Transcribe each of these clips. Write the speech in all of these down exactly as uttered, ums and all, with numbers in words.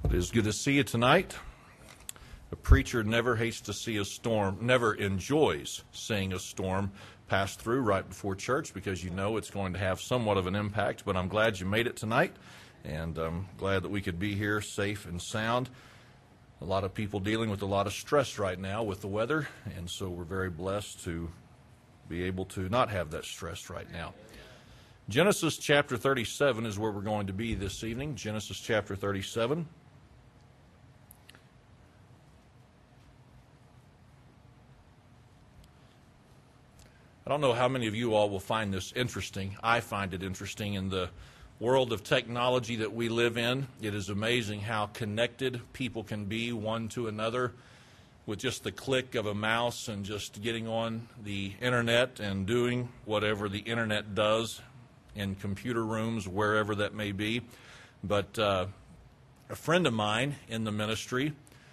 It is good to see you tonight. A preacher never hates to see a storm, never enjoys seeing a storm pass through right before church because you know it's going to have somewhat of an impact, but I'm glad you made it tonight, and I'm glad that we could be here safe and sound. A lot of people dealing with a lot of stress right now with the weather, and so we're very blessed to be able to not have that stress right now. Genesis chapter thirty-seven is where we're going to be this evening. Genesis chapter thirty-seven. I don't know how many of you all will find this interesting. I find it interesting in the world of technology that we live in. It is amazing how connected people can be one to another with just the click of a mouse and just getting on the internet and doing whatever the internet does in computer rooms, wherever that may be. But uh, a friend of mine in the ministry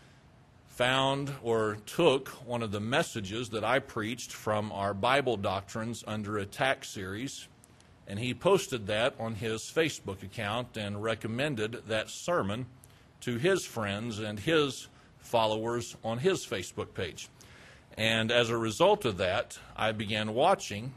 found or took one of the messages that I preached from our Bible Doctrines Under Attack series, and he posted that on his Facebook account and recommended that sermon to his friends and his followers on his Facebook page. And as a result of that, I began watching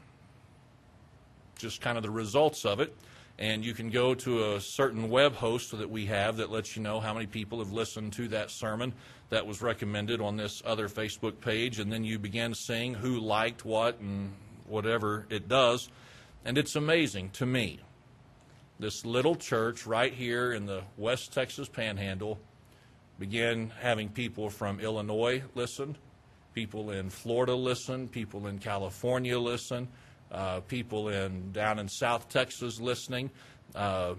just kind of the results of it. And you can go to a certain web host that we have that lets you know how many people have listened to that sermon that was recommended on this other Facebook page. And then you begin seeing who liked what and whatever it does. And it's amazing to me. This little church right here in the West Texas Panhandle began having people from Illinois listen, people in Florida listen, people in California listen, Uh, people in down in South Texas listening. Uh,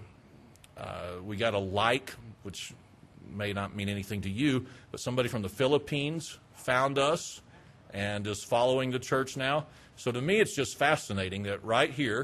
uh, we got a like, which may not mean anything to you, but somebody from the Philippines found us and is following the church now. So to me, it's just fascinating that right here,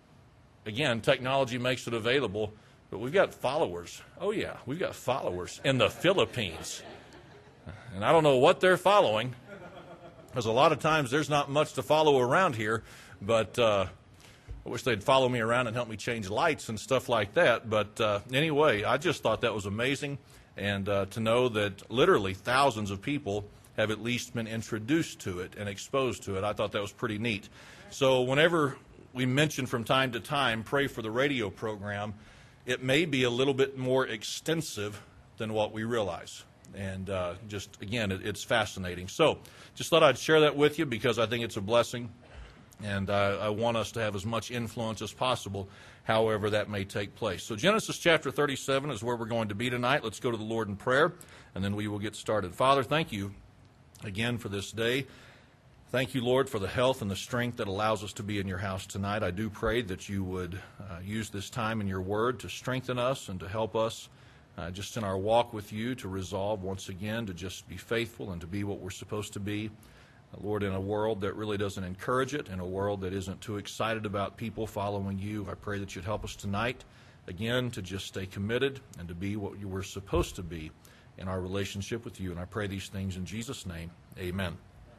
again, technology makes it available, but we've got followers. Oh yeah, we've got followers in the Philippines. And I don't know what they're following, because a lot of times there's not much to follow around here. But uh, I wish they'd follow me around and help me change lights and stuff like that. But uh, anyway, I just thought that was amazing. And uh, to know that literally thousands of people have at least been introduced to it and exposed to it, I thought that was pretty neat. So whenever we mention from time to time, pray for the radio program, it may be a little bit more extensive than what we realize. And uh, just, again, it, it's fascinating. So just thought I'd share that with you because I think it's a blessing. And uh, I want us to have as much influence as possible, however that may take place. So Genesis chapter thirty-seven is where we're going to be tonight. Let's go to the Lord in prayer, and then we will get started. Father, thank you again for this day. Thank you, Lord, for the health and the strength that allows us to be in your house tonight. I do pray that you would uh, use this time in your word to strengthen us and to help us uh, just in our walk with you to resolve once again to just be faithful and to be what we're supposed to be. Lord, in a world that really doesn't encourage it, in a world that isn't too excited about people following you, I pray that you'd help us tonight, again, to just stay committed and to be what you were supposed to be in our relationship with you. And I pray these things in Jesus' name. Amen.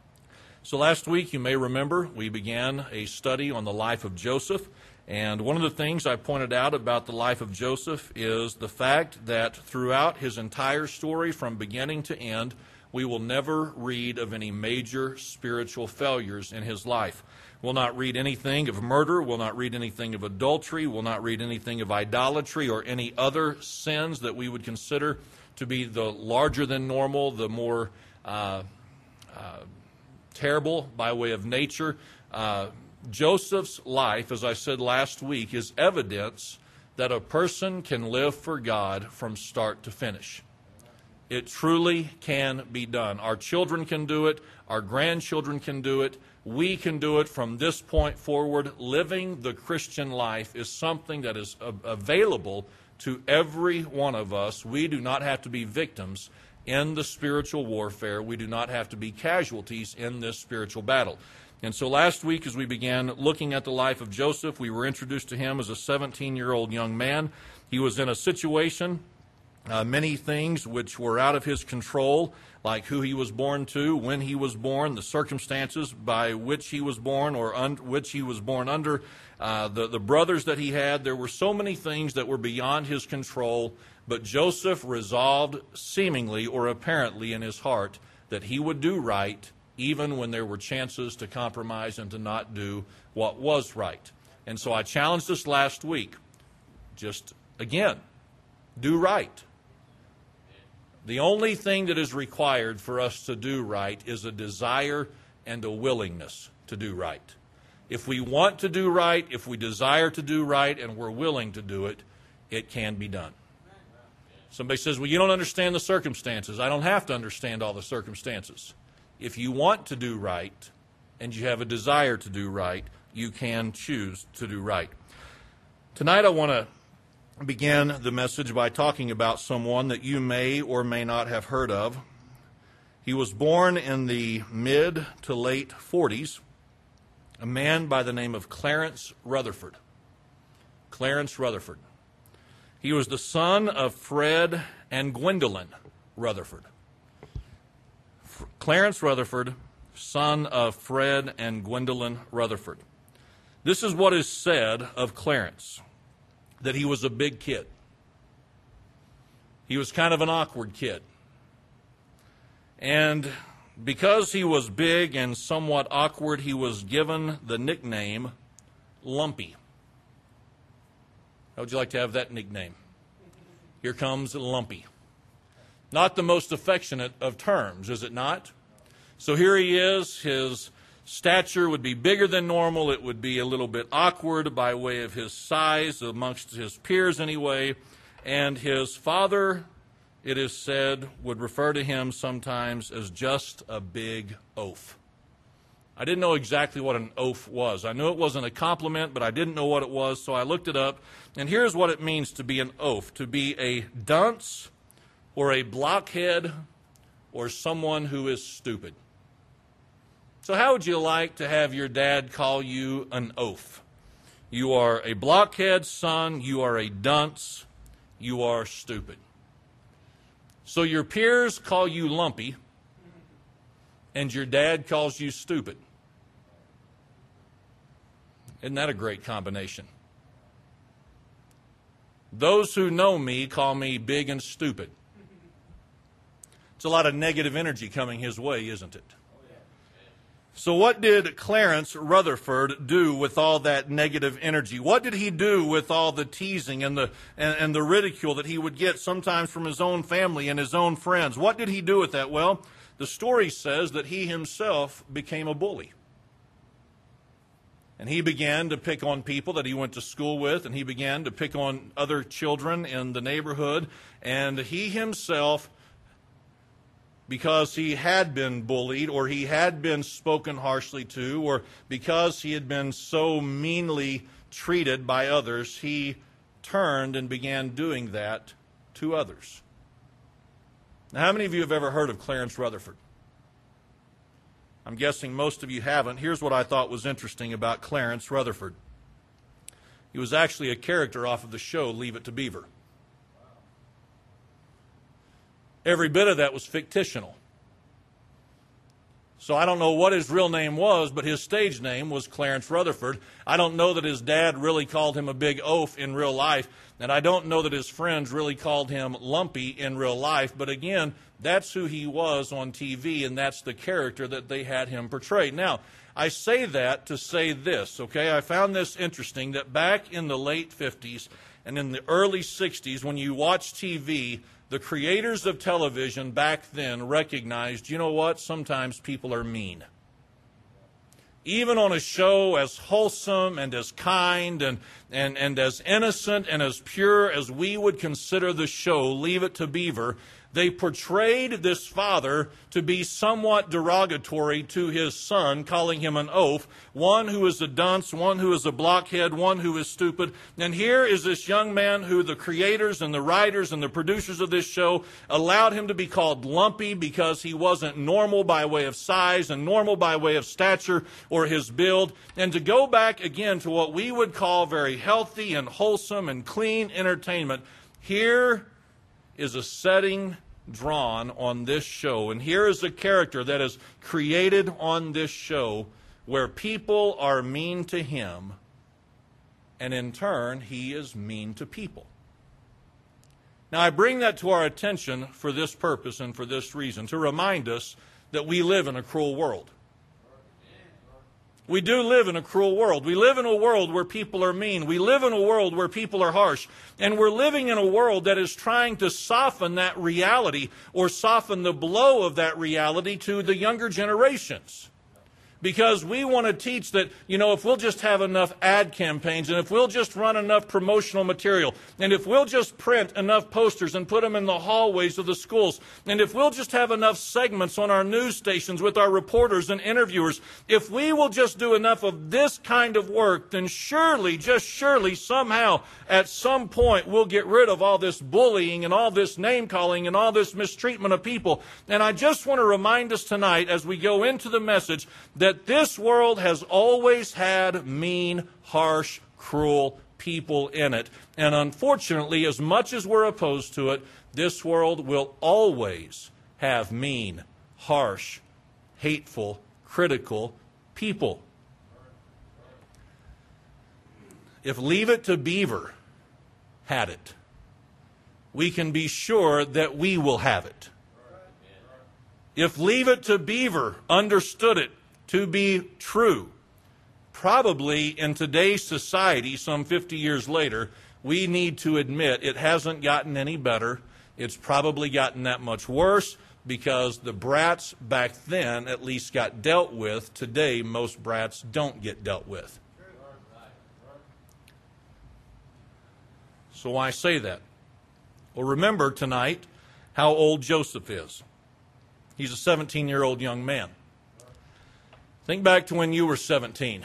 So last week, you may remember, we began a study on the life of Joseph. And one of the things I pointed out about the life of Joseph is the fact that throughout his entire story, from beginning to end, we will never read of any major spiritual failures in his life. We'll not read anything of murder. We'll not read anything of adultery. We'll not read anything of idolatry or any other sins that we would consider to be the larger than normal, the more uh, uh, terrible by way of nature. Uh, Joseph's life, as I said last week, is evidence that a person can live for God from start to finish. It truly can be done. Our children can do it. Our grandchildren can do it. We can do it from this point forward. Living the Christian life is something that is available to every one of us. We do not have to be victims in the spiritual warfare. We do not have to be casualties in this spiritual battle. And so last week, as we began looking at the life of Joseph, we were introduced to him as a seventeen-year-old young man. He was in a situation uh, many things which were out of his control, like who he was born to, when he was born, the circumstances by which he was born or un- which he was born under, uh, the, the brothers that he had. There were so many things that were beyond his control, but Joseph resolved seemingly or apparently in his heart that he would do right even when there were chances to compromise and to not do what was right. And so I challenged us last week, just again, do right. The only thing that is required for us to do right is a desire and a willingness to do right. If we want to do right, if we desire to do right, and we're willing to do it, it can be done. Somebody says, well, you don't understand the circumstances. I don't have to understand all the circumstances. If you want to do right and you have a desire to do right, you can choose to do right. Tonight I want to begin the message by talking about someone that you may or may not have heard of. He was born in the mid to late forties, a man by the name of Clarence Rutherford. Clarence Rutherford. He was the son of Fred and Gwendolyn Rutherford. F- Clarence Rutherford, son of Fred and Gwendolyn Rutherford. This is what is said of Clarence, that he was a big kid. He was kind of an awkward kid. And because he was big and somewhat awkward, he was given the nickname Lumpy. How would you like to have that nickname? Here comes Lumpy. Not the most affectionate of terms, is it not? So here he is. His stature would be bigger than normal. It would be a little bit awkward by way of his size amongst his peers anyway. And his father, it is said, would refer to him sometimes as just a big oaf. I didn't know exactly what an oaf was. I knew it wasn't a compliment, but I didn't know what it was, so I looked it up. And here's what it means to be an oaf: to be a dunce or a blockhead or someone who is stupid. So how would you like to have your dad call you an oaf? You are a blockhead, son. You are a dunce. You are stupid. So your peers call you lumpy, and your dad calls you stupid. Isn't that a great combination? Those who know me call me big and stupid. It's a lot of negative energy coming his way, isn't it? So what did Clarence Rutherford do with all that negative energy? What did he do with all the teasing and the and, and the ridicule that he would get sometimes from his own family and his own friends? What did he do with that? Well, the story says that he himself became a bully. And he began to pick on people that he went to school with, and he began to pick on other children in the neighborhood. And he himself, because he had been bullied or he had been spoken harshly to, or because he had been so meanly treated by others, he turned and began doing that to others. Now, how many of you have ever heard of Clarence Rutherford? I'm guessing most of you haven't. Here's what I thought was interesting about Clarence Rutherford. He was actually a character off of the show Leave It to Beaver. Every bit of that was fictional. So I don't know what his real name was, but his stage name was Clarence Rutherford. I don't know that his dad really called him a big oaf in real life, and I don't know that his friends really called him lumpy in real life. But again, that's who he was on T V, and that's the character that they had him portray. Now, I say that to say this, okay? I found this interesting, that back in the late fifties and in the early sixties, when you watch T V, the creators of television back then recognized, you know what, sometimes people are mean. Even on a show as wholesome and as kind and, and, and as innocent and as pure as we would consider the show Leave It to Beaver, they portrayed this father to be somewhat derogatory to his son, calling him an oaf, one who is a dunce, one who is a blockhead, one who is stupid. And here is this young man who the creators and the writers and the producers of this show allowed him to be called lumpy because he wasn't normal by way of size and normal by way of stature or his build. And to go back again to what we would call very healthy and wholesome and clean entertainment, here is a setting drawn on this show. And here is a character that is created on this show where people are mean to him, and in turn, he is mean to people. Now, I bring that to our attention for this purpose and for this reason, to remind us that we live in a cruel world. We do live in a cruel world. We live in a world where people are mean. We live in a world where people are harsh. And we're living in a world that is trying to soften that reality or soften the blow of that reality to the younger generations. Because we want to teach that, you know, if we'll just have enough ad campaigns, and if we'll just run enough promotional material, and if we'll just print enough posters and put them in the hallways of the schools, and if we'll just have enough segments on our news stations with our reporters and interviewers, if we will just do enough of this kind of work, then surely, just surely, somehow, at some point, we'll get rid of all this bullying and all this name-calling and all this mistreatment of people. And I just want to remind us tonight, as we go into the message, that That this world has always had mean, harsh, cruel people in it. And unfortunately, as much as we're opposed to it, this world will always have mean, harsh, hateful, critical people. If Leave It to Beaver had it, we can be sure that we will have it. If Leave It to Beaver understood it to be true, probably in today's society, some fifty years later, we need to admit it hasn't gotten any better. It's probably gotten that much worse because the brats back then at least got dealt with. Today, most brats don't get dealt with. So why say that? Well, remember tonight how old Joseph is. He's a seventeen-year-old young man. Think back to when you were seventeen.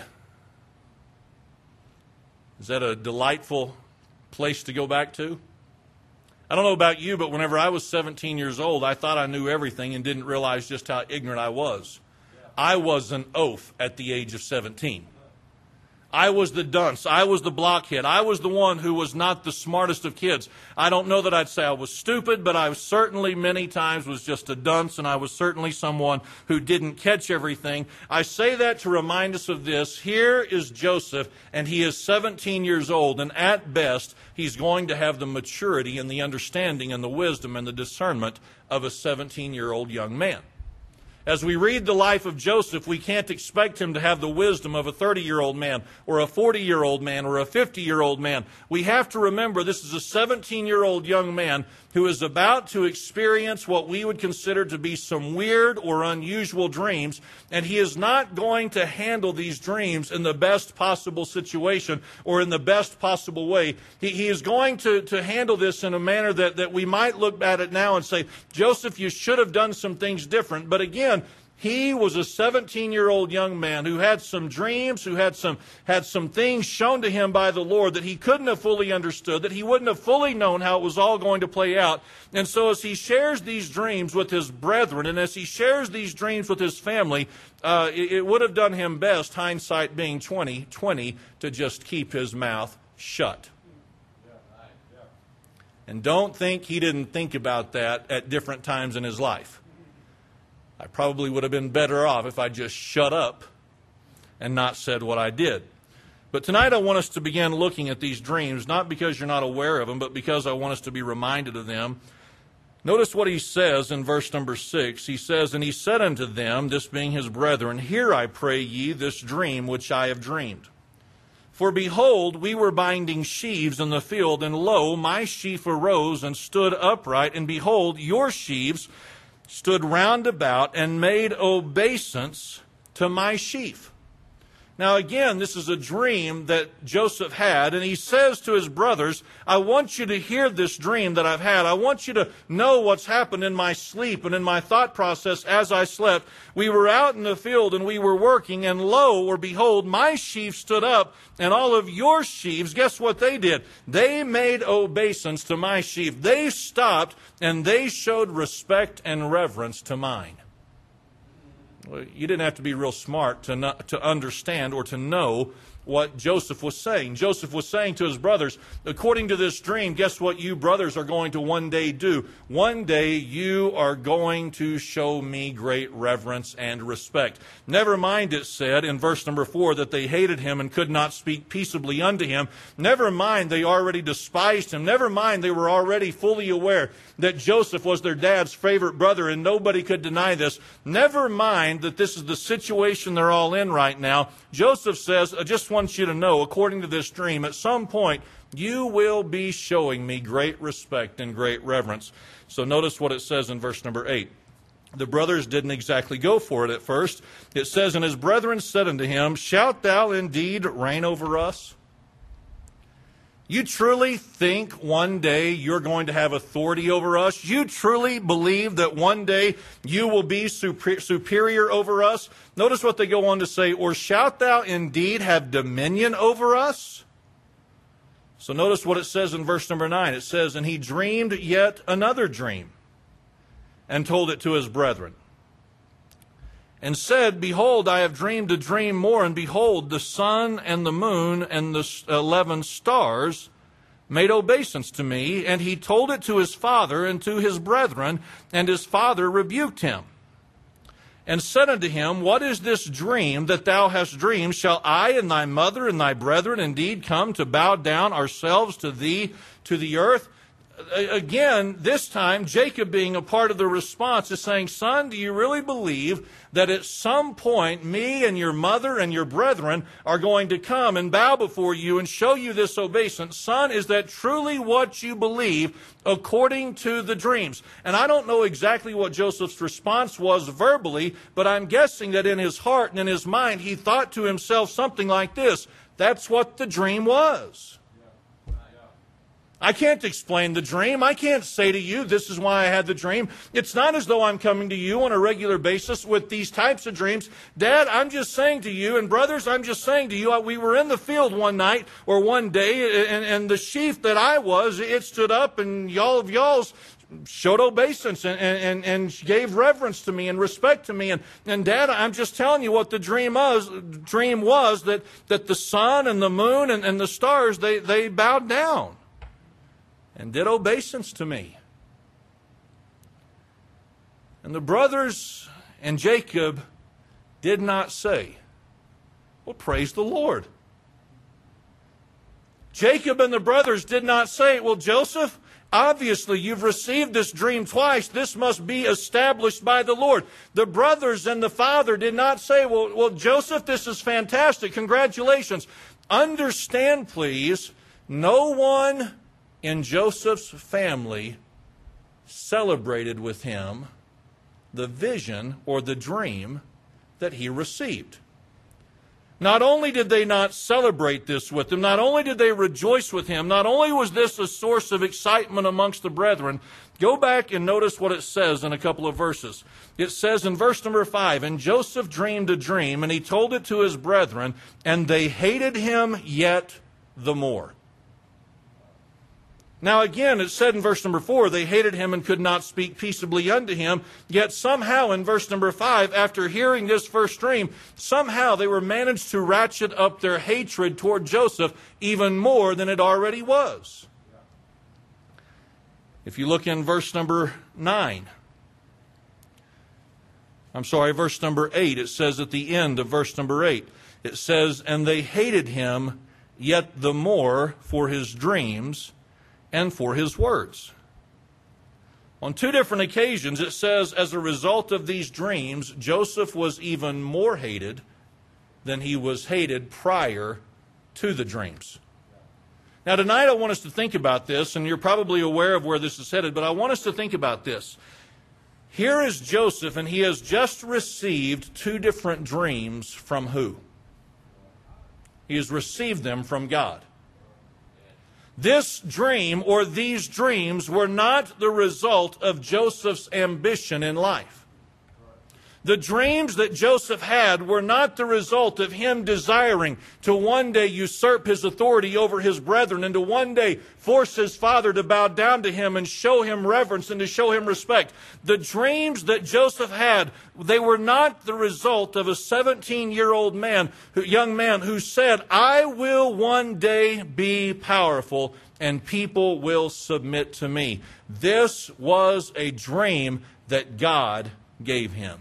Is that a delightful place to go back to? I don't know about you, but whenever I was seventeen years old, I thought I knew everything and didn't realize just how ignorant I was. I was an oaf at the age of seventeen. I was the dunce. I was the blockhead. I was the one who was not the smartest of kids. I don't know that I'd say I was stupid, but I certainly many times was just a dunce, and I was certainly someone who didn't catch everything. I say that to remind us of this. Here is Joseph, and he is seventeen years old, and at best, he's going to have the maturity and the understanding and the wisdom and the discernment of a seventeen-year-old young man. As we read the life of Joseph, we can't expect him to have the wisdom of a thirty-year-old man or a forty-year-old man or a fifty-year-old man. We have to remember this is a seventeen-year-old young man who is about to experience what we would consider to be some weird or unusual dreams, and he is not going to handle these dreams in the best possible situation or in the best possible way. He, he is going to, to handle this in a manner that, that we might look at it now and say, Joseph, you should have done some things different. But again, he was a seventeen-year-old young man who had some dreams, who had some had some things shown to him by the Lord that he couldn't have fully understood, that he wouldn't have fully known how it was all going to play out. And so as he shares these dreams with his brethren, and as he shares these dreams with his family, uh, it, it would have done him best, hindsight being twenty twenty, to just keep his mouth shut. And don't think he didn't think about that at different times in his life. I probably would have been better off if I just shut up and not said what I did. But tonight I want us to begin looking at these dreams, not because you're not aware of them, but because I want us to be reminded of them. Notice what he says in verse number six. He says, "And he said unto them," this being his brethren, "Hear, I pray ye, this dream which I have dreamed. For behold, we were binding sheaves in the field, and lo, my sheaf arose and stood upright, and behold, your sheaves stood round about and made obeisance to my sheaf." Now again, this is a dream that Joseph had, and he says to his brothers, I want you to hear this dream that I've had. I want you to know what's happened in my sleep and in my thought process as I slept. We were out in the field and we were working, and lo, or behold, my sheaf stood up, and all of your sheaves, guess what they did? They made obeisance to my sheaf. They stopped and they showed respect and reverence to mine. Well, you didn't have to be real smart to not, to understand or to know what Joseph was saying. Joseph was saying to his brothers, according to this dream, guess what you brothers are going to one day do? One day you are going to show me great reverence and respect. Never mind, it said in verse number four, that they hated him and could not speak peaceably unto him. Never mind, they already despised him. Never mind, they were already fully aware that Joseph was their dad's favorite brother, and nobody could deny this. Never mind that this is the situation they're all in right now. Joseph says, I just want you to know, according to this dream, at some point, you will be showing me great respect and great reverence. So notice what it says in verse number eight. The brothers didn't exactly go for it at first. It says, and his brethren said unto him, shalt thou indeed reign over us? You truly think one day you're going to have authority over us? You truly believe that one day you will be super, superior over us? Notice what they go on to say, or shalt thou indeed have dominion over us? So notice what it says in verse number nine. It says, and he dreamed yet another dream, and told it to his brethren, and said, behold, I have dreamed a dream more, and behold, the sun and the moon and the eleven stars made obeisance to me. And he told it to his father and to his brethren, and his father rebuked him, and said unto him, what is this dream that thou hast dreamed? Shall I and thy mother and thy brethren indeed come to bow down ourselves to thee to the earth? Again, this time, Jacob, being a part of the response, is saying, son, do you really believe that at some point me and your mother and your brethren are going to come and bow before you and show you this obeisance? Son, is that truly what you believe according to the dreams? And I don't know exactly what Joseph's response was verbally, but I'm guessing that in his heart and in his mind, he thought to himself something like this: that's what the dream was. I can't explain the dream. I can't say to you, this is why I had the dream. It's not as though I'm coming to you on a regular basis with these types of dreams. Dad, I'm just saying to you, and brothers, I'm just saying to you, we were in the field one night or one day, and, and the sheaf that I was, it stood up, and y'all of y'all's showed obeisance and, and, and gave reverence to me and respect to me. And, and Dad, I'm just telling you what the dream was, dream was that, that the sun and the moon and, and the stars, they, they bowed down and did obeisance to me. And the brothers and Jacob did not say, well, praise the Lord. Jacob and the brothers did not say, well, Joseph, obviously you've received this dream twice. This must be established by the Lord. The brothers and the father did not say, well, well, Joseph, this is fantastic. Congratulations. Understand, please, no one in Joseph's family celebrated with him the vision or the dream that he received. Not only did they not celebrate this with him, not only did they rejoice with him, not only was this a source of excitement amongst the brethren, go back and notice what it says in a couple of verses. It says in verse number five, and Joseph dreamed a dream, and he told it to his brethren, and they hated him yet the more. Now again, it said in verse number four, they hated him and could not speak peaceably unto him. Yet somehow in verse number five, after hearing this first dream, somehow they were managed to ratchet up their hatred toward Joseph even more than it already was. If you look in verse number nine, I'm sorry, verse number eight, it says at the end of verse number eight, it says, and they hated him yet the more for his dreams and for his words. On two different occasions, it says, as a result of these dreams, Joseph was even more hated than he was hated prior to the dreams. Now, tonight I want us to think about this, and you're probably aware of where this is headed, but I want us to think about this. Here is Joseph, and he has just received two different dreams from who? He has received them from God. This dream or these dreams were not the result of Joseph's ambition in life. The dreams that Joseph had were not the result of him desiring to one day usurp his authority over his brethren and to one day force his father to bow down to him and show him reverence and to show him respect. The dreams that Joseph had, they were not the result of a seventeen-year-old man, young man who said, I will one day be powerful and people will submit to me. This was a dream that God gave him.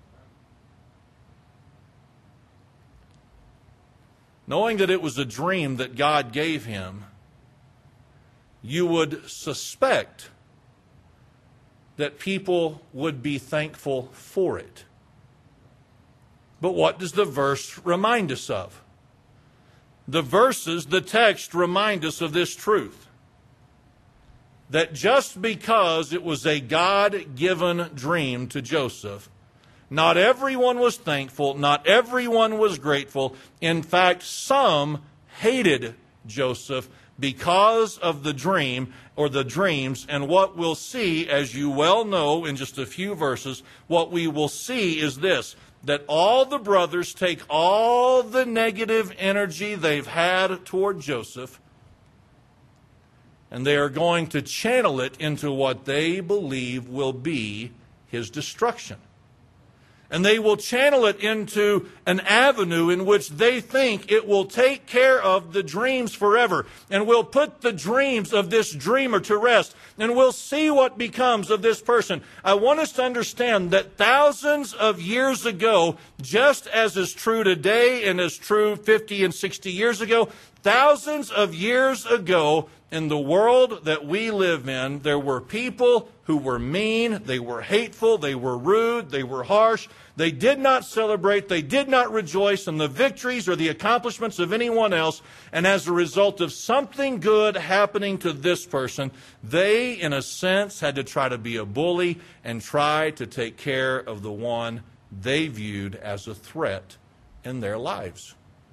Knowing that it was a dream that God gave him, you would suspect that people would be thankful for it. But what does the verse remind us of? The verses, the text, remind us of this truth. That just because it was a God-given dream to Joseph, not everyone was thankful, not everyone was grateful. In fact, some hated Joseph because of the dream or the dreams. And what we'll see, as you well know in just a few verses, what we will see is this, that all the brothers take all the negative energy they've had toward Joseph, and they are going to channel it into what they believe will be his destruction. And they will channel it into an avenue in which they think it will take care of the dreams forever. And will put the dreams of this dreamer to rest. And we'll see what becomes of this person. I want us to understand that thousands of years ago, just as is true today and as true fifty and sixty years ago, thousands of years ago, in the world that we live in, there were people who were mean, they were hateful, they were rude, they were harsh. They did not celebrate, they did not rejoice in the victories or the accomplishments of anyone else. And as a result of something good happening to this person, they, in a sense, had to try to be a bully and try to take care of the one they viewed as a threat in their lives.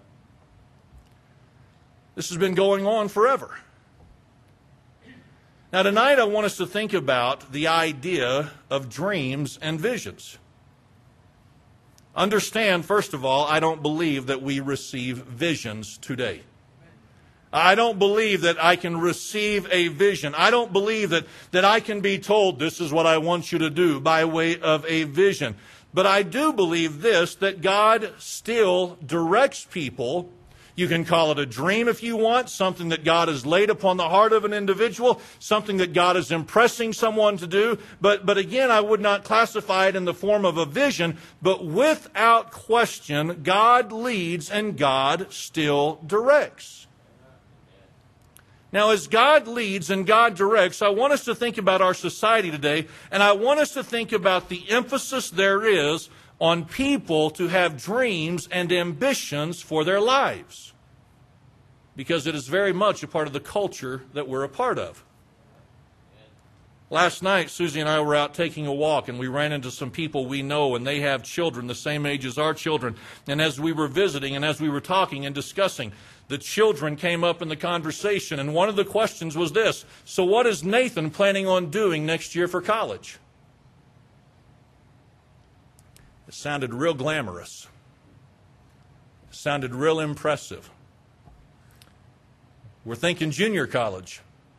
This has been going on forever. Now, tonight I want us to think about the idea of dreams and visions. Understand, first of all, I don't believe that we receive visions today. I don't believe that I can receive a vision. I don't believe that, that I can be told this is what I want you to do by way of a vision. But I do believe this, that God still directs people. You can call it a dream if you want, something that God has laid upon the heart of an individual, something that God is impressing someone to do. But, but again, I would not classify it in the form of a vision, but without question, God leads and God still directs. Now, as God leads and God directs, I want us to think about our society today, and I want us to think about the emphasis there is on people to have dreams and ambitions for their lives. Because it is very much a part of the culture that we're a part of. Last night, Susie and I were out taking a walk, and we ran into some people we know, and they have children the same age as our children. And as we were visiting and as we were talking and discussing, the children came up in the conversation, and one of the questions was this: so what is Nathan planning on doing next year for college? It sounded real glamorous. It sounded real impressive. We're thinking junior college.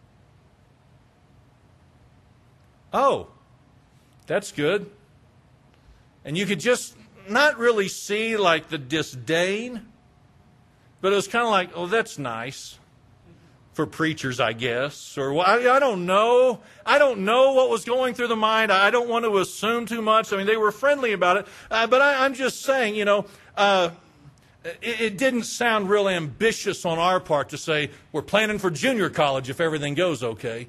Oh, that's good. And you could just not really see like the disdain, but it was kind of like, oh, that's nice for preachers, I guess. Or I, I don't know. I don't know what was going through the mind. I don't want to assume too much. I mean, they were friendly about it. Uh, but I, I'm just saying, you know, uh, it, it didn't sound real ambitious on our part to say, we're planning for junior college if everything goes okay.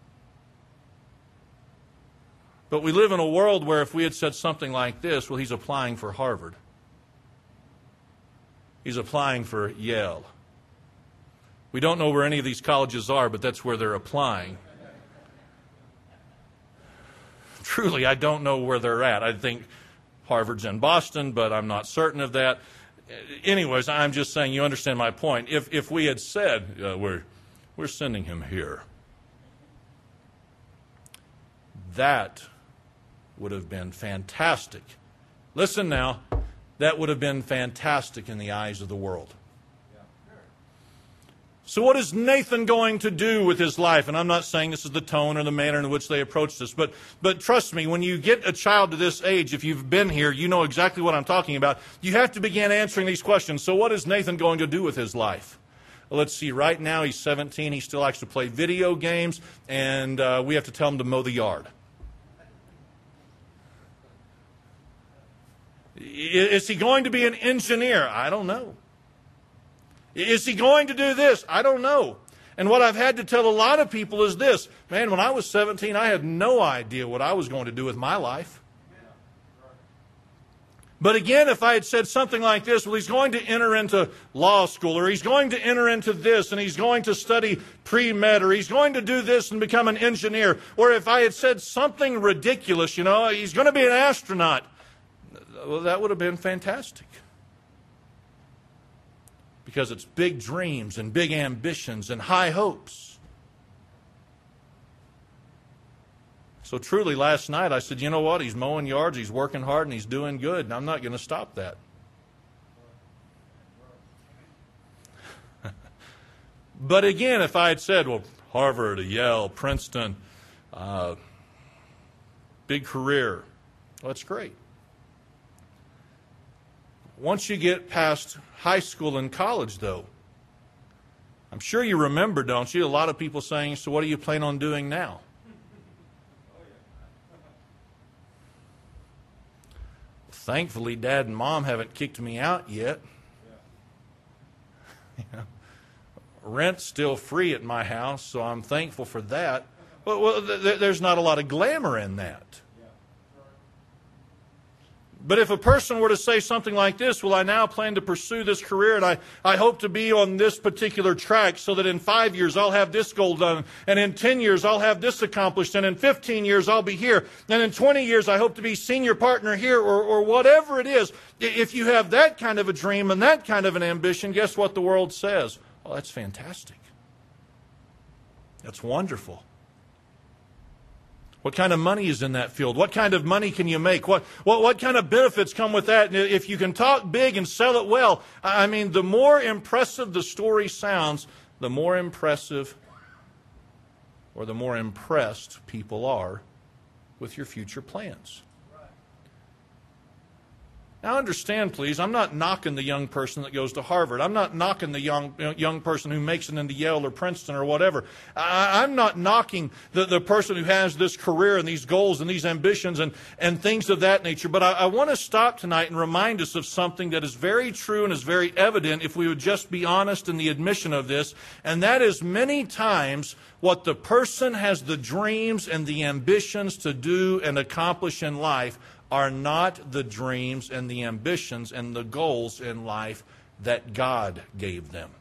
But we live in a world where if we had said something like this, well, he's applying for Harvard. He's applying for Yale. We don't know where any of these colleges are, but that's where they're applying. Truly, I don't know where they're at. I think Harvard's in Boston, but I'm not certain of that. Anyways, I'm just saying, you understand my point. If if we had said, uh, we're, we're sending him here, that would have been fantastic Listen now, that would have been fantastic in the eyes of the world. So what is Nathan going to do with his life? And I'm not saying this is the tone or the manner in which they approach this, but, but trust me, when you get a child to this age, if you've been here, you know exactly what I'm talking about. You have to begin answering these questions. So what is Nathan going to do with his life? Well, let's see, right now he's seventeen, he still likes to play video games, and uh, we have to tell him to mow the yard. Is he going to be an engineer? I don't know. Is he going to do this? I don't know. And what I've had to tell a lot of people is this. Man, when I was seventeen, I had no idea what I was going to do with my life. But again, if I had said something like this, well, he's going to enter into law school, or he's going to enter into this, and he's going to study pre-med, or he's going to do this and become an engineer, or if I had said something ridiculous, you know, he's going to be an astronaut, well, that would have been fantastic. Because it's big dreams and big ambitions and high hopes. So truly, last night I said, you know what? He's mowing yards, he's working hard, and he's doing good, and I'm not going to stop that. But again, if I had said, well, Harvard, Yale, Princeton, uh, big career, well, that's great. Once you get past high school and college, though, I'm sure you remember, don't you, a lot of people saying, so what do you plan on doing now? Thankfully, Dad and Mom haven't kicked me out yet. You know, rent's still free at my house, so I'm thankful for that. Well, well th- there's not a lot of glamour in that. But if a person were to say something like this, well, I now plan to pursue this career, and I, I hope to be on this particular track so that in five years I'll have this goal done, and in ten years I'll have this accomplished, and in fifteen years I'll be here, and in twenty years I hope to be senior partner here, or, or whatever it is. If you have that kind of a dream and that kind of an ambition, guess what the world says? Oh, that's fantastic. That's wonderful. What kind of money is in that field? What kind of money can you make? What, what, what kind of benefits come with that? And if you can talk big and sell it well, I mean, the more impressive the story sounds, the more impressive or the more impressed people are with your future plans. Now understand, please, I'm not knocking the young person that goes to Harvard. I'm not knocking the young young person who makes it into Yale or Princeton or whatever. I, I'm not knocking the, the person who has this career and these goals and these ambitions and, and things of that nature. But I, I want to stop tonight and remind us of something that is very true and is very evident if we would just be honest in the admission of this. And that is many times what the person has the dreams and the ambitions to do and accomplish in life are not the dreams and the ambitions and the goals in life that God gave them.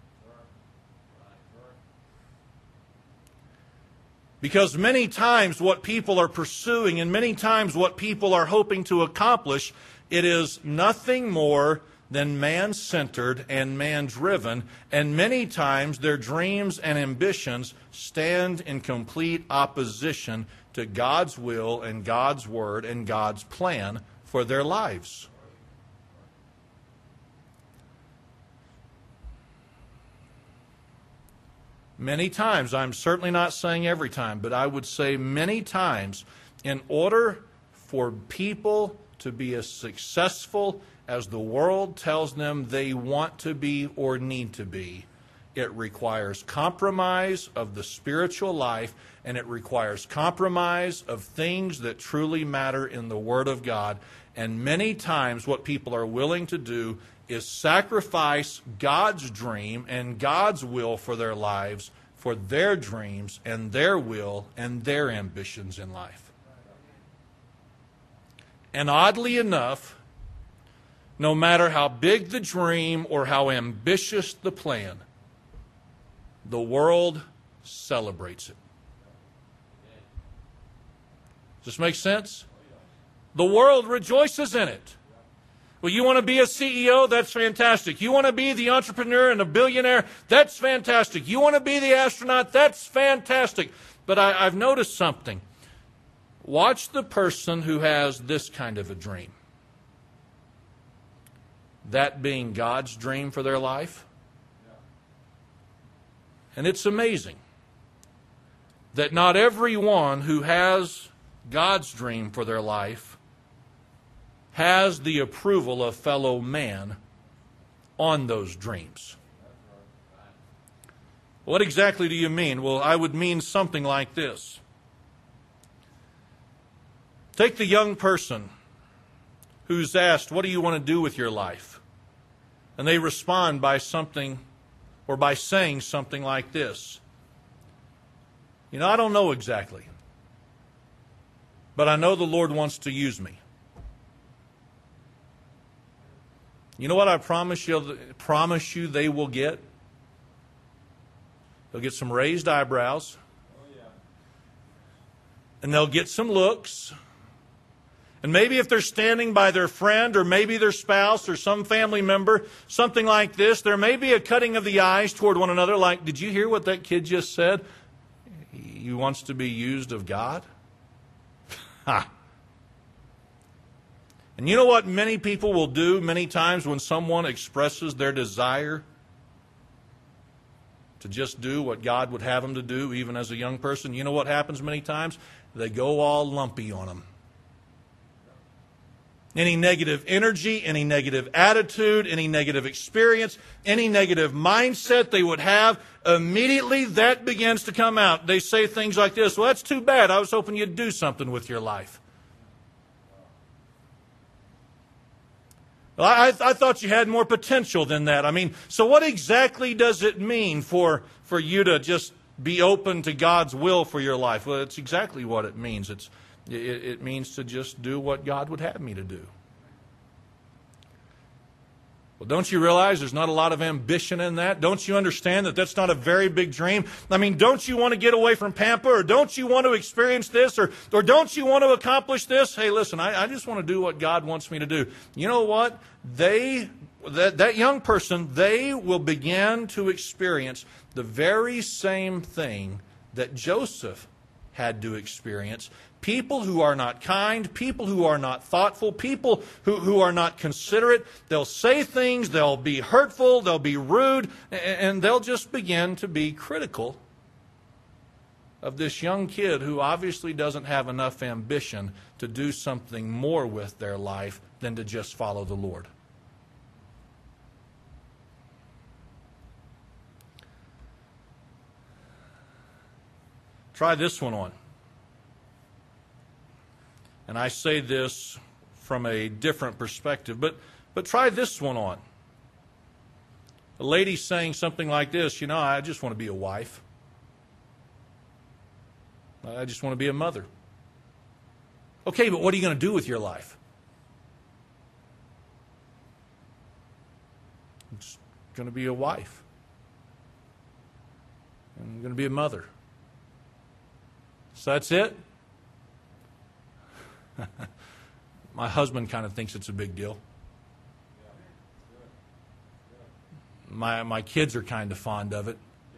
Because many times what people are pursuing and many times what people are hoping to accomplish, it is nothing more than man-centered and man-driven, and many times their dreams and ambitions stand in complete opposition to God's will and God's word and God's plan for their lives. Many times, I'm certainly not saying every time, but I would say many times, in order for people to be as successful as the world tells them they want to be or need to be, it requires compromise of the spiritual life, and it requires compromise of things that truly matter in the Word of God. And many times what people are willing to do is sacrifice God's dream and God's will for their lives for their dreams and their will and their ambitions in life. And oddly enough, no matter how big the dream or how ambitious the plan, the world celebrates it. Does this make sense? The world rejoices in it. Well, you want to be a C E O? That's fantastic. You want to be the entrepreneur and a billionaire? That's fantastic. You want to be the astronaut? That's fantastic. But I, I've noticed something. Watch the person who has this kind of a dream. that being God's dream for their life. And it's amazing that not everyone who has God's dream for their life has the approval of fellow man on those dreams. What exactly do you mean? Well, I would mean something like this. Take the young person who's asked, what do you want to do with your life? And they respond by something, or by saying something like this. You know, I don't know exactly, but I know the Lord wants to use me. You know what I promise you, promise you they will get? They'll get some raised eyebrows. And they'll get some looks. And maybe if they're standing by their friend or maybe their spouse or some family member, something like this, there may be a cutting of the eyes toward one another like, did you hear what that kid just said? He wants to be used of God? Ha! And you know what many people will do many times when someone expresses their desire to just do what God would have them to do, even as a young person? You know what happens many times? They go all lumpy on them. Any negative energy, any negative attitude, any negative experience, any negative mindset they would have, immediately that begins to come out. They say things like this, well, that's too bad. I was hoping you'd do something with your life. Well, I, I thought you had more potential than that. I mean, so what exactly does it mean for, for you to just be open to God's will for your life? Well, it's exactly what it means. It's, it, it means to just do what God would have me to do. Well, don't you realize there's not a lot of ambition in that? Don't you understand that that's not a very big dream? I mean, don't you want to get away from Pampa? Or don't you want to experience this? Or, or don't you want to accomplish this? Hey, listen, I, I just want to do what God wants me to do. You know what? They, that, that young person, they will begin to experience the very same thing that Joseph had to experience. People who are not kind, people who are not thoughtful, people who, who are not considerate, they'll say things, they'll be hurtful, they'll be rude, and they'll just begin to be critical of this young kid who obviously doesn't have enough ambition to do something more with their life than to just follow the Lord. Try this one on. And I say this from a different perspective, but, but try this one on. A lady saying something like this, you know, I just want to be a wife. I just want to be a mother. Okay, but what are you going to do with your life? I'm just going to be a wife. I'm going to be a mother. So that's it? My husband kind of thinks it's a big deal. My my kids are kind of fond of it.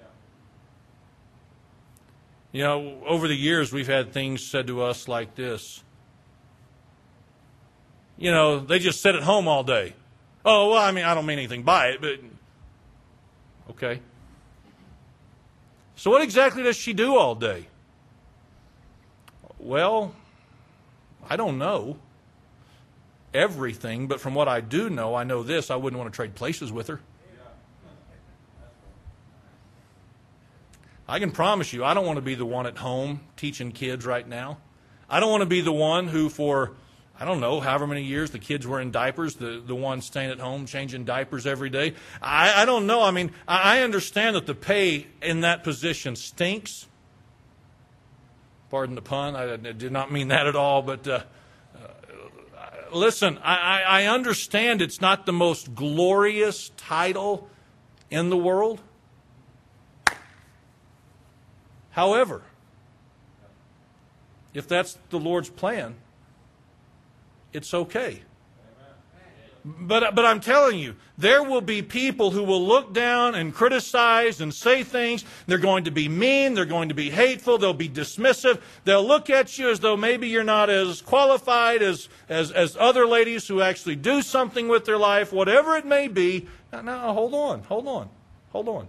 You know, over the years we've had things said to us like this. You know, they just sit at home all day. Oh, well, I mean, I don't mean anything by it, but okay. So what exactly does she do all day? Well, I don't know everything, but from what I do know, I know this. I wouldn't want to trade places with her. I can promise you, I don't want to be the one at home teaching kids right now. I don't want to be the one who for, I don't know, however many years the kids were in diapers, the, the one staying at home changing diapers every day. I, I don't know. I mean, I understand that the pay in that position stinks. Pardon the pun. I did not mean that at all. But uh, uh, listen, I, I understand it's not the most glorious title in the world. However, if that's the Lord's plan, it's okay. But, but I'm telling you, there will be people who will look down and criticize and say things. They're going to be mean. They're going to be hateful. They'll be dismissive. They'll look at you as though maybe you're not as qualified as, as, as other ladies who actually do something with their life, whatever it may be. Now, now, hold on, hold on, hold on.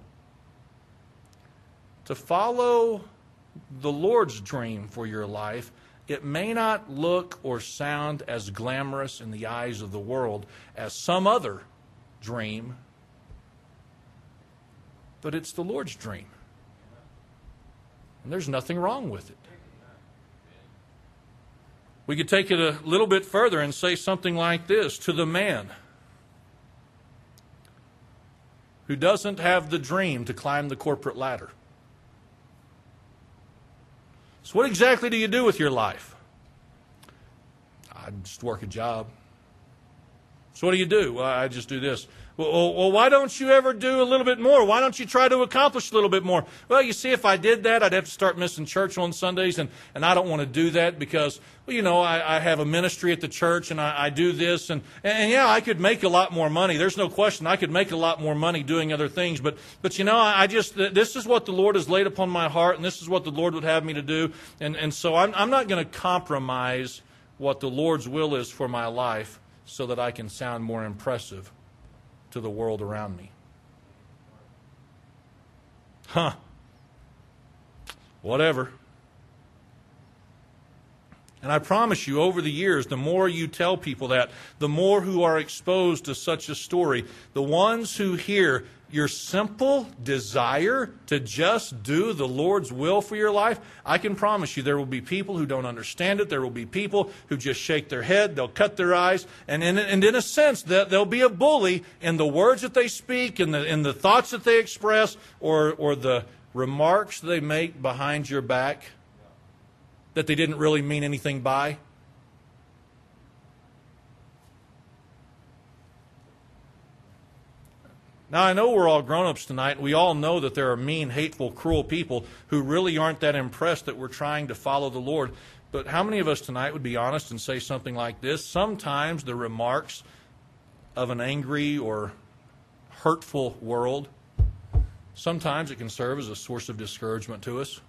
To follow the Lord's dream for your life, it may not look or sound as glamorous in the eyes of the world as some other dream, but it's the Lord's dream. And there's nothing wrong with it. We could take it a little bit further and say something like this: to the man who doesn't have the dream to climb the corporate ladder. So what exactly do you do with your life? I just work a job. So what do you do? Well, I just do this. Well, well, why don't you ever do a little bit more? Why don't you try to accomplish a little bit more? Well, you see, if I did that, I'd have to start missing church on Sundays, and, and I don't want to do that because, well, you know, I, I have a ministry at the church, and I, I do this, and, and yeah, I could make a lot more money. There's no question. I could make a lot more money doing other things, but, but you know, I, I just, this is what the Lord has laid upon my heart, and this is what the Lord would have me to do, and, and so I'm, I'm not going to compromise what the Lord's will is for my life so that I can sound more impressive to the world around me. Huh. Whatever. And I promise you, over the years, the more you tell people that, the more who are exposed to such a story, the ones who hear your simple desire to just do the Lord's will for your life, I can promise you there will be people who don't understand it. There will be people who just shake their head, they'll cut their eyes, and in, and in a sense, they'll be a bully in the words that they speak, in the, in the thoughts that they express, or, or the remarks they make behind your back that they didn't really mean anything by. Now, I know we're all grown-ups tonight, and we all know that there are mean, hateful, cruel people who really aren't that impressed that we're trying to follow the Lord. But how many of us tonight would be honest and say something like this? Sometimes the remarks of an angry or hurtful world, sometimes it can serve as a source of discouragement to us.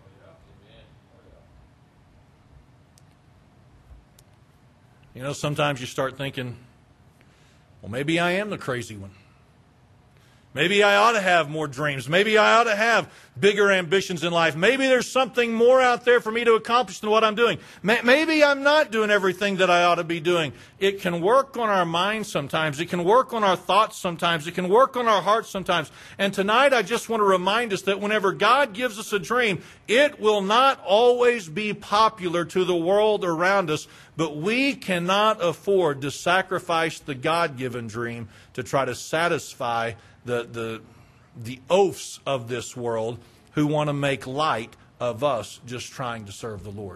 You know, sometimes you start thinking, well, maybe I am the crazy one. Maybe I ought to have more dreams. Maybe I ought to have bigger ambitions in life. Maybe there's something more out there for me to accomplish than what I'm doing. Maybe I'm not doing everything that I ought to be doing. It can work on our minds sometimes. It can work on our thoughts sometimes. It can work on our hearts sometimes. And tonight I just want to remind us that whenever God gives us a dream, it will not always be popular to the world around us, but we cannot afford to sacrifice the God-given dream to try to satisfy the the the oafs of this world who want to make light of us just trying to serve the Lord.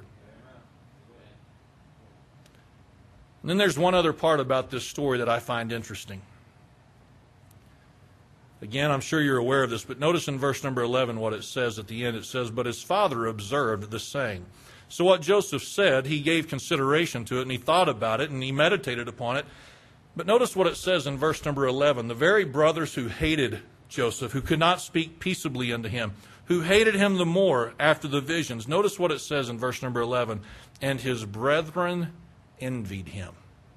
And then there's one other part about this story that I find interesting. Again, I'm sure you're aware of this, but notice in verse number eleven what it says at the end. It says, "But his father observed the saying." So what Joseph said, he gave consideration to it, and he thought about it, and he meditated upon it. But notice what it says in verse number eleven. The very brothers who hated Joseph, who could not speak peaceably unto him, who hated him the more after the visions. Notice what it says in verse number eleven. And his brethren envied him.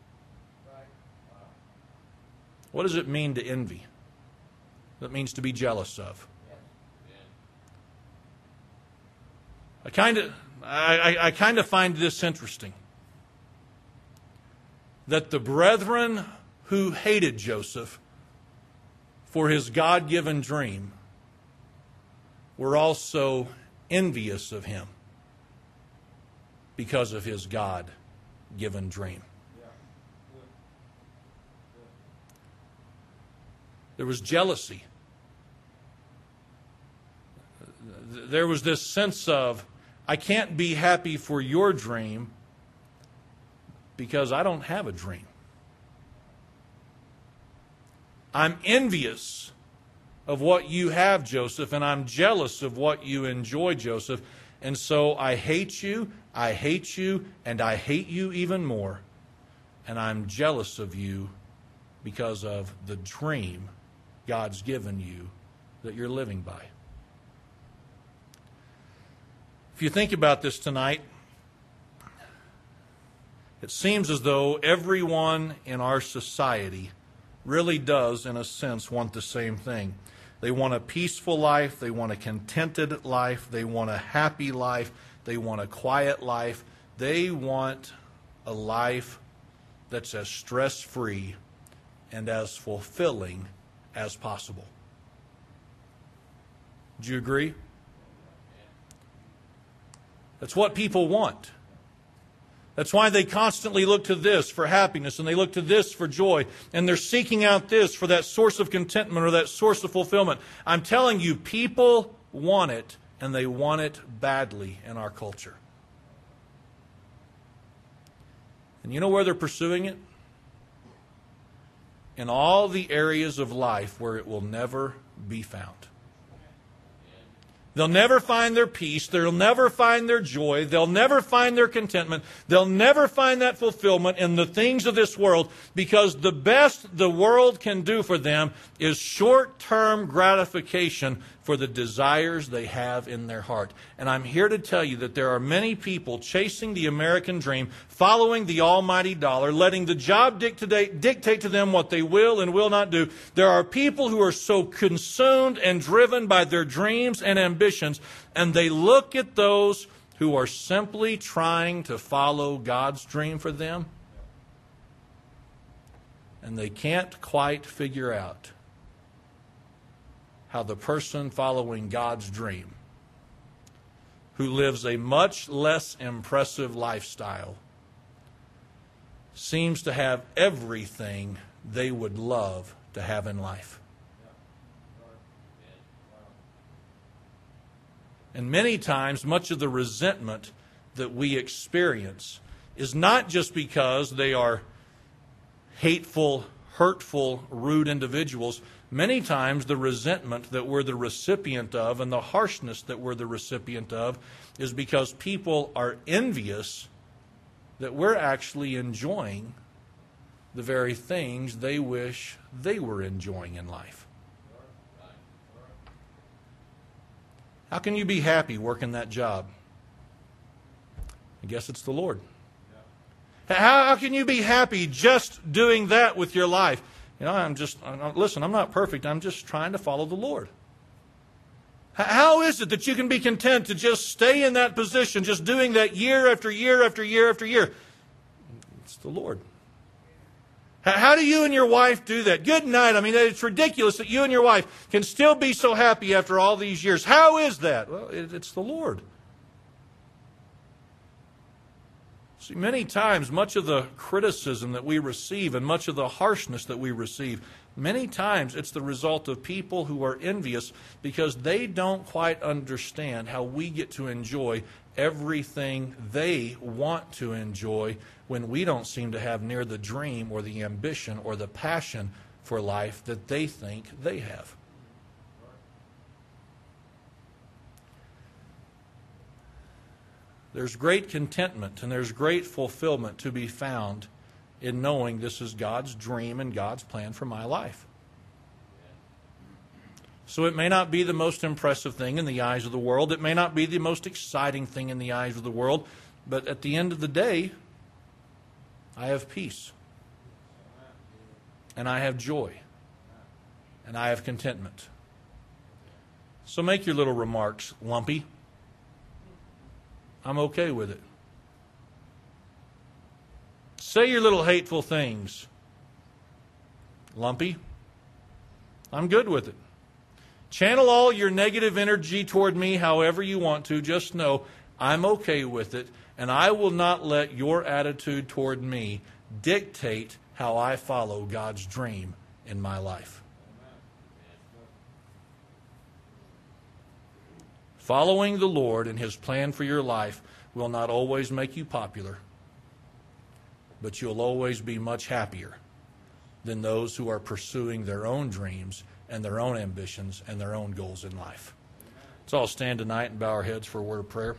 What does it mean to envy? That means to be jealous of. I kind of, I, I, I kind of find this interesting. That the brethren who hated Joseph for his God-given dream were also envious of him because of his God-given dream. There was jealousy. There was this sense of, I can't be happy for your dream because I don't have a dream. I'm envious of what you have, Joseph, and I'm jealous of what you enjoy, Joseph. And so I hate you, I hate you, and I hate you even more. And I'm jealous of you because of the dream God's given you that you're living by. If you think about this tonight, it seems as though everyone in our society really does, in a sense, want the same thing. They want a peaceful life. They want a contented life. They want a happy life. They want a quiet life. They want a life that's as stress-free and as fulfilling as possible. Do you agree? That's what people want. That's why they constantly look to this for happiness, and they look to this for joy, and they're seeking out this for that source of contentment or that source of fulfillment. I'm telling you, people want it, and they want it badly in our culture. And you know where they're pursuing it? In all the areas of life where it will never be found. They'll never find their peace. They'll never find their joy. They'll never find their contentment. They'll never find that fulfillment in the things of this world, because the best the world can do for them is short-term gratification for the desires they have in their heart. And I'm here to tell you that there are many people chasing the American dream, following the almighty dollar, letting the job dictate, dictate to them what they will and will not do. There are people who are so consumed and driven by their dreams and ambitions, and they look at those who are simply trying to follow God's dream for them, and they can't quite figure out how the person following God's dream, who lives a much less impressive lifestyle, seems to have everything they would love to have in life. And many times, much of the resentment that we experience is not just because they are hateful, hurtful, rude individuals. Many times the resentment that we're the recipient of and the harshness that we're the recipient of is because people are envious that we're actually enjoying the very things they wish they were enjoying in life. How can you be happy working that job? I guess it's the Lord. How, how can you be happy just doing that with your life? You know, I'm just, I'm, listen, I'm not perfect. I'm just trying to follow the Lord. How is it that you can be content to just stay in that position, just doing that year after year after year after year? It's the Lord. How do you and your wife do that? Good night. I mean, it's ridiculous that you and your wife can still be so happy after all these years. How is that? Well, it's the Lord. See, many times, much of the criticism that we receive and much of the harshness that we receive, many times it's the result of people who are envious because they don't quite understand how we get to enjoy everything they want to enjoy when we don't seem to have near the dream or the ambition or the passion for life that they think they have. There's great contentment and there's great fulfillment to be found in knowing this is God's dream and God's plan for my life. So it may not be the most impressive thing in the eyes of the world. It may not be the most exciting thing in the eyes of the world. But at the end of the day, I have peace. And I have joy. And I have contentment. So make your little remarks lumpy. I'm okay with it. Say your little hateful things. Lumpy. I'm good with it. Channel all your negative energy toward me however you want to. Just know I'm okay with it, and I will not let your attitude toward me dictate how I follow God's dream in my life. Following the Lord and His plan for your life will not always make you popular, but you'll always be much happier than those who are pursuing their own dreams and their own ambitions and their own goals in life. Let's all stand tonight and bow our heads for a word of prayer.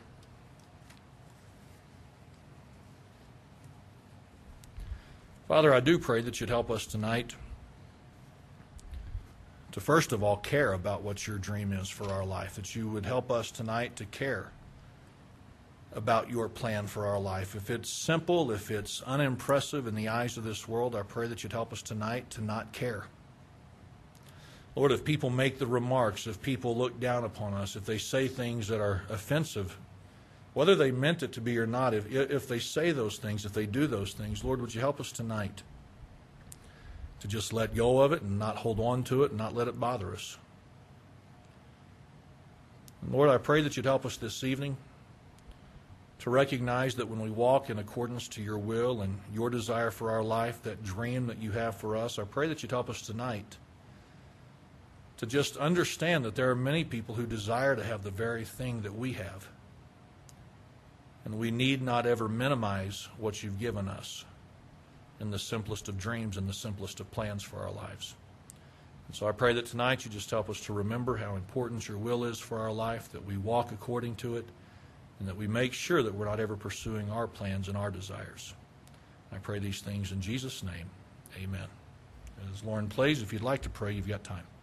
Father, I do pray that you'd help us tonight to first of all care about what your dream is for our life, that you would help us tonight to care about your plan for our life. If it's simple, if it's unimpressive in the eyes of this world, I pray that you'd help us tonight to not care. Lord, if people make the remarks, if people look down upon us, if they say things that are offensive, whether they meant it to be or not, if, if they say those things, if they do those things, Lord, would you help us tonight to just let go of it and not hold on to it and not let it bother us. And Lord, I pray that you'd help us this evening to recognize that when we walk in accordance to your will and your desire for our life, that dream that you have for us, I pray that you'd help us tonight to just understand that there are many people who desire to have the very thing that we have. And we need not ever minimize what you've given us in the simplest of dreams and the simplest of plans for our lives. And so I pray that tonight you just help us to remember how important your will is for our life, that we walk according to it, and that we make sure that we're not ever pursuing our plans and our desires. I pray these things in Jesus' name. Amen. As Lauren plays, if you'd like to pray, you've got time.